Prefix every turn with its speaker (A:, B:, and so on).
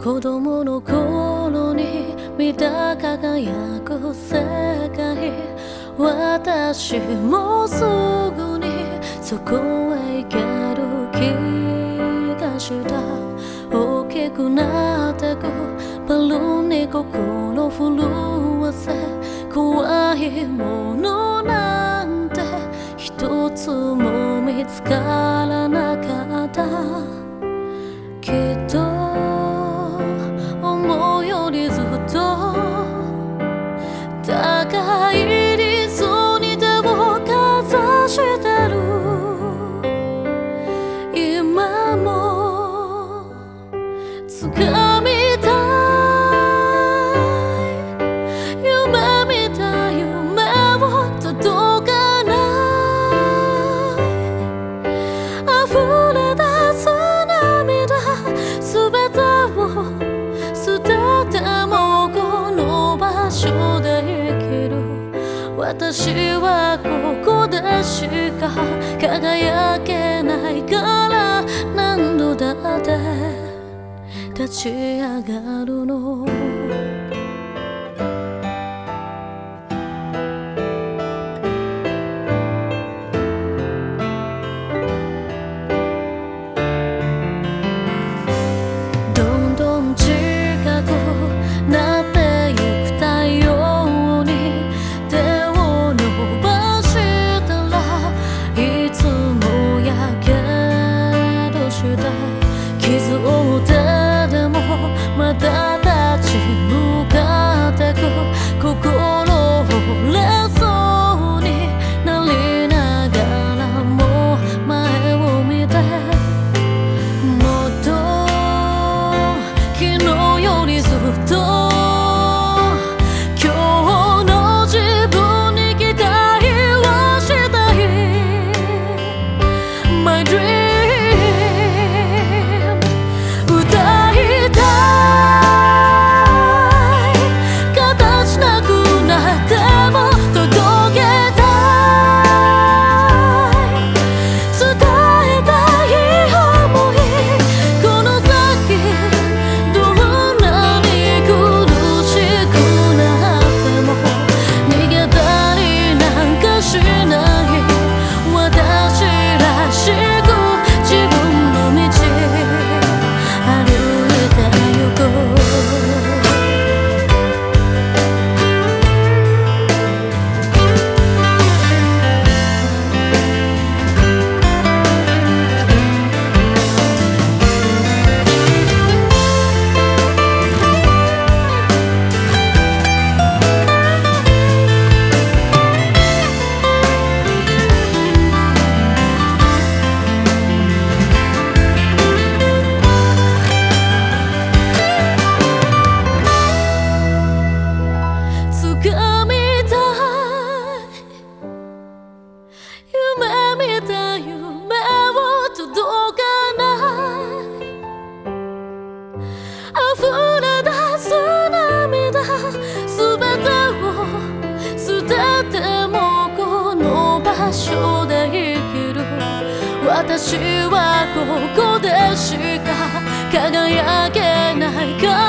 A: 子供の頃に見た輝く世界、私もすぐにそこへ行ける気がした。大きくなってくバルーンに心震わせ、怖いものなんて一つも見つからなかった。きっと思うよりずっと高い理想に手をかざしてる。今も掴みたい夢見た夢を届かない、溢れ出す涙すべてを捨ててもこの場所で生きる。私はここでしか輝けないから、何度だって立ち上がるの。どんどん近くなってゆく太陽に手を伸ばしたら、いつもやけどして傷を負ってでもまた立ち向かってく。心折れそうになりながらも前を見て、もっと昨日よりずっと今日の自分に期待をしたい。 My dream私はここでしか輝けないから